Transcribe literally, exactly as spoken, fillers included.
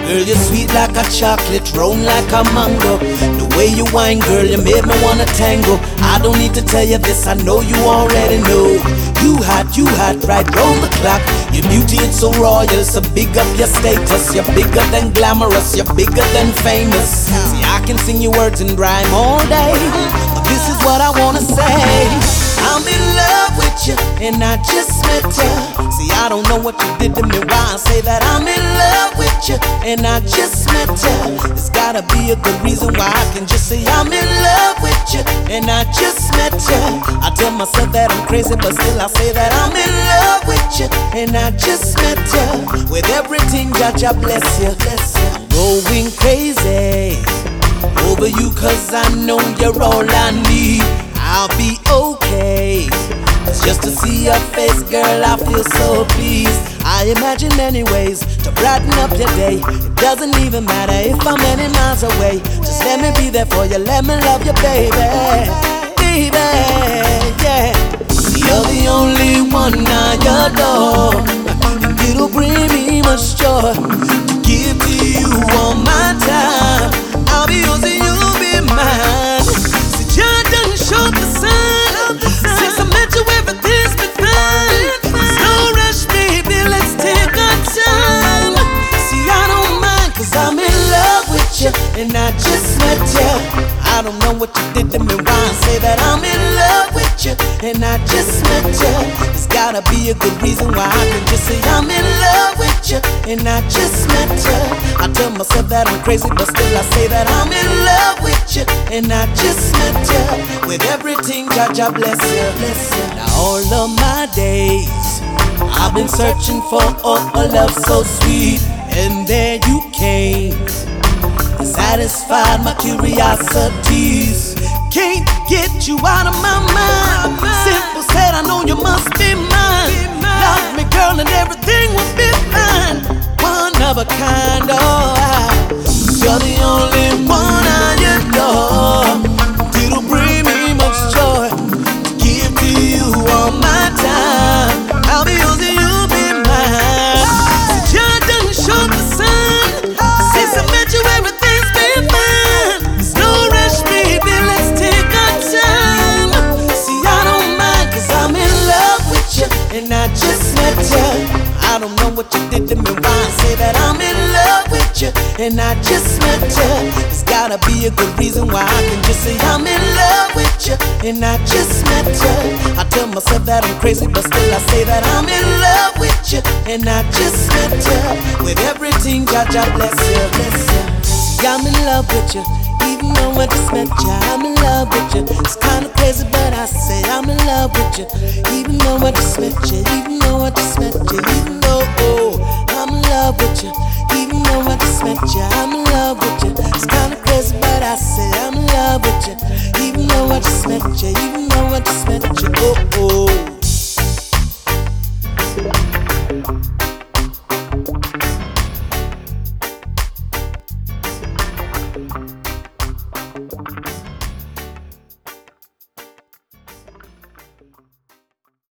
Girl, you're sweet like a chocolate, round like a mango. The way you whine, girl, you made me wanna tango. I don't need to tell you this, I know you already know. You hot, you hot, right round the clock. Your beauty, it's so royal, so big up your status. You're bigger than glamorous, you're bigger than famous. See, I can sing you words and rhyme all day, but this is what I wanna say. I'm in love with you, and I just met you. See, I don't know what you did to me, why I say that I'm in love with you, and I just met you. There's gotta be a good reason why I can just say I'm in love with you, and I just met you. I tell myself that I'm crazy, but still I say that I'm in love with you, and I just met you. With everything, Jah Jah bless you, bless you. I'm going crazy over you, cause I know you're all I need. I'll be okay. It's just to see your face, girl, I feel so pleased. I imagine many ways to brighten up your day. It doesn't even matter if I'm many miles away. Just let me be there for you, let me love you, baby. Baby, yeah. You're the only one I adore, and it'll bring me much joy to give to you all my time. I'll be yours and you'll be mine. See, Jah done showed the sun. Since I met you, everything's been fine. There's no rush, baby, let's take our time. See, I don't mind, cause I'm in love with you, and I just met you. I don't know what you did to me, why I say that I'm in love with you, and I just met you. There's gotta be a good reason why I can just say I'm in love with you, and I just met you. I tell myself that I'm crazy, but still I say that I'm in love with you, and I just met you. With everything, Jah Jah bless you, bless you. Now all of my days I've been searching for oh, a love so sweet, and there you came. You satisfied my curiosities. Can't get you out of my mind. Simple said, I know you must be mine. Love me, girl, and everything will be fine. One of a kind, oh, I, you're the only one I adore. It'll bring me much joy to give to you all my time. I'll be yours and you'll be mine. See, Jah done showed the sun. Since I met you, everything's been fine. There's no rush, baby, let's take our time. See, I don't mind, cause I'm in love with you, and I just met you. I don't know what you did to me, why I say that I'm in love with you, and I just met you. There's gotta be a good reason why I can just say I'm in love with you, and I just met you. I tell myself that I'm crazy, but still I say that I'm in love with you, and I just met you. With everything, Jah Jah bless you, bless you. See, I'm in love with you, even though I just met you. I'm in love with you. It's kinda crazy, but I say I'm in love with you, even though I just met you, even though I just met you, even though oh, I'm in love with you, even though I just met you. I'm in love with you. It's kinda crazy, but I say I'm in love with you, even though I just met you, even though I just met you. Oh oh.